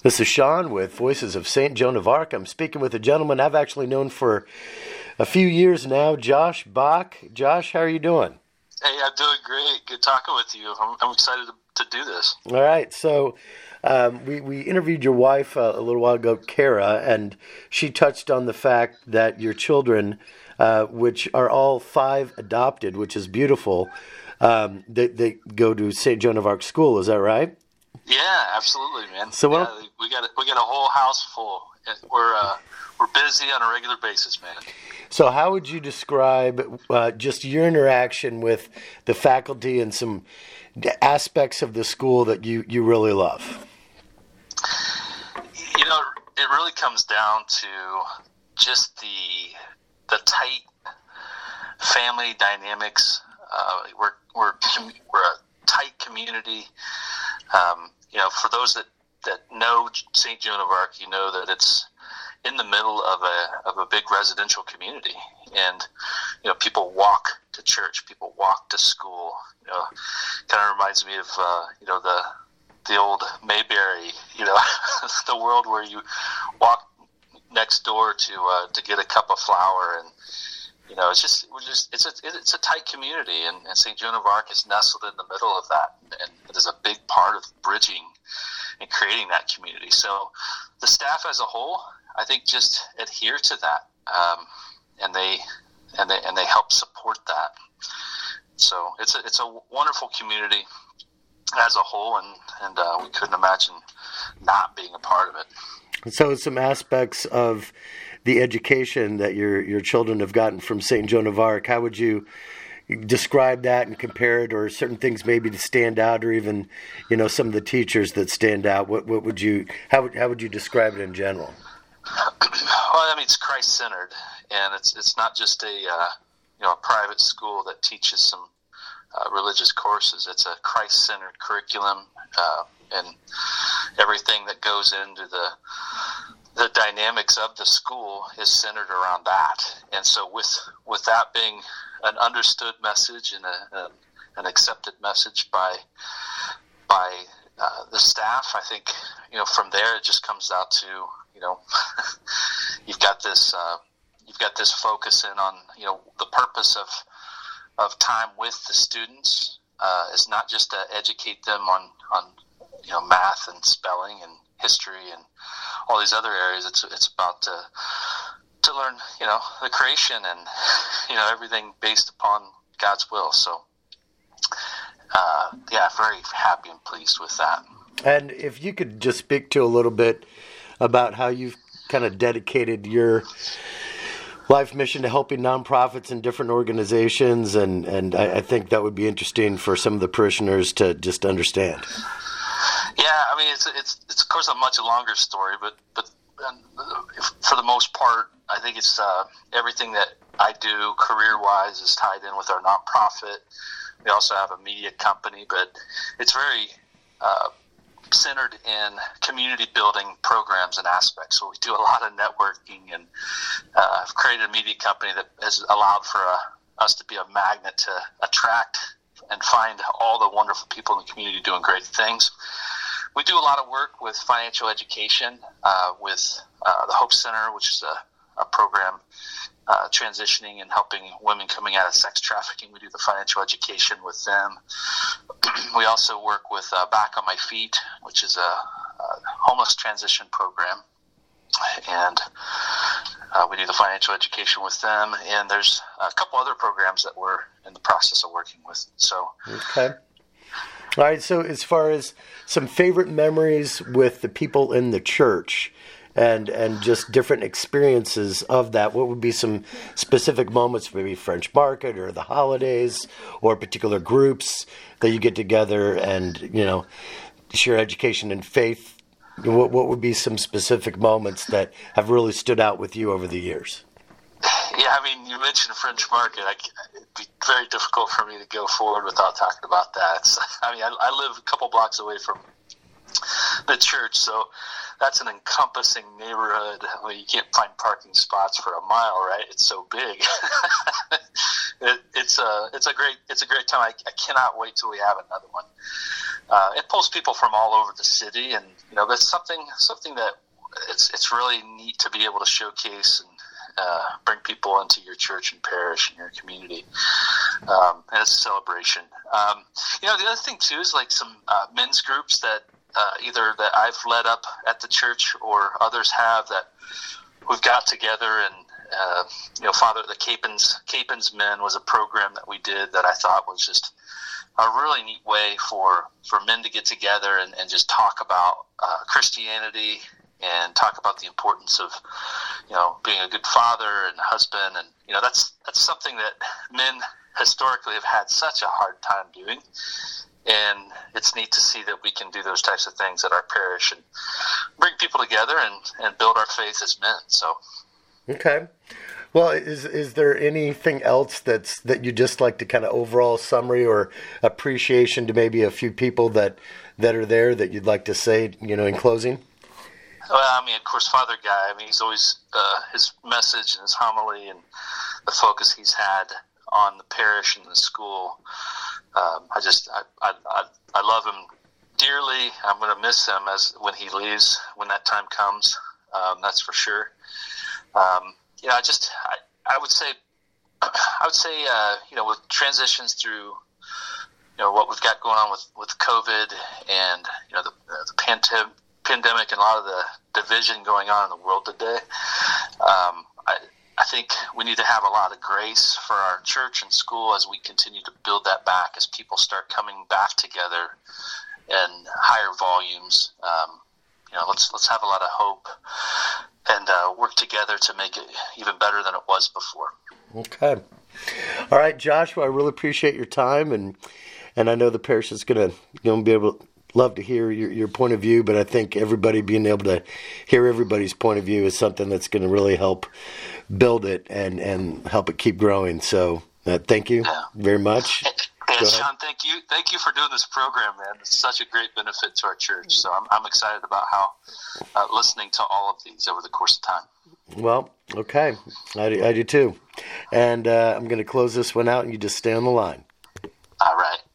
This is Sean with Voices of St. Joan of Arc. I'm speaking with a gentleman I've actually known for a few years now, Josh Bach. Josh, how are you doing? Hey, I'm doing great. Good talking with you. I'm excited to do this. All right. So we interviewed your wife a little while ago, Kara, and she touched on the fact that your children, which are all 5 adopted, which is beautiful, they go to St. Joan of Arc School. Is that right? Yeah, absolutely, man. So we got a whole house full. We're busy on a regular basis, man. So how would you describe just your interaction with the faculty and some aspects of the school that you really love? You know, it really comes down to just the tight family dynamics. We're a tight community. For those that know St. Joan of Arc, you know that it's in the middle of a big residential community, and people walk to church, people walk to school. Kind of reminds me of the old Mayberry, the world where you walk next door to get a cup of flour, and it's a tight community, and St. Joan of Arc is nestled in the middle of that, and it is a big part of bridging and creating that community. So the staff as a whole, I think, just adhere to that, and they help support that. So it's a wonderful community as a whole, and we couldn't imagine not being a part of it. So some aspects of the education that your children have gotten from St. Joan of Arc, how would you describe that and compare it, or certain things maybe to stand out, or even some of the teachers that stand out? What would you how would you describe it in general? Well, I mean, it's Christ-centered, and it's not just a private school that teaches some religious courses. It's a Christ-centered curriculum, and everything that goes into the dynamics of the school is centered around that. And so with that being an understood message and an accepted message by the staff, I think from there it just comes out to you've got this focus in on the purpose of time with the students is not just to educate them on math and spelling and history and all these other areas. It's about to learn the creation and everything based upon God's will. So very happy and pleased with that. And if you could just speak to a little bit about how you've kind of dedicated your life mission to helping nonprofits and different organizations, and I think that would be interesting for some of the parishioners to just understand. Yeah, I mean, it's of course a much longer story, but for the most part, I think it's everything that I do career-wise is tied in with our nonprofit. We also have a media company, but it's very centered in community-building programs and aspects. So we do a lot of networking, and I've created a media company that has allowed for us to be a magnet to attract and find all the wonderful people in the community doing great things. We do a lot of work with financial education with the Hope Center, which is a program transitioning and helping women coming out of sex trafficking. We do the financial education with them. We also work with Back on My Feet, which is a homeless transition program, and we do the financial education with them. And there's a couple other programs that we're in the process of working with. So okay. All right, so as far as some favorite memories with the people in the church and just different experiences of that, what would be some specific moments, maybe French Market or the holidays or particular groups that you get together and, share education and faith? What would be some specific moments that have really stood out with you over the years? Yeah, I mean, you mentioned French Market. It'd be very difficult for me to go forward without talking about that. I live a couple blocks away from the church, so that's an encompassing neighborhood. Well, you can't find parking spots for a mile, right? It's so big. It's a great time. I cannot wait till we have another one. It pulls people from all over the city, and that's something that it's really neat to be able to showcase and bring people into your church and parish and your community. And it's a celebration. The other thing too is like some men's groups that either that I've led up at the church or others have, that we've got together. And Father, the Capons Men was a program that we did that I thought was just a really neat way for men to get together and just talk about Christianity and talk about the importance of being a good father and husband. And that's something that men historically have had such a hard time doing, and it's neat to see that we can do those types of things at our parish and bring people together and build our faith as men. So okay. Well, is there anything else that you just like to kind of overall summary or appreciation to maybe a few people that are there that you'd like to say, in closing? Well, I mean, of course, Father Guy, he's always, his message and his homily and the focus he's had on the parish and the school. I love him dearly. I'm going to miss him when he leaves, when that time comes. That's for sure. I would say, with transitions through, what we've got going on with COVID and, the pandemic and a lot of the division going on in the world today, I think we need to have a lot of grace for our church and school as we continue to build that back, as people start coming back together in higher volumes. Let's have a lot of hope and work together to make it even better than it was before. Okay. All right, Joshua, I really appreciate your time, and I know the parish is going to be able to love to hear your point of view, but I think everybody being able to hear everybody's point of view is something that's going to really help build it and help it keep growing. So thank you very much. And Sean, thank you for doing this program, man. It's such a great benefit to our church. So I'm excited about how listening to all of these over the course of time. Well, okay. I do too. And I'm going to close this one out, and you just stay on the line. All right.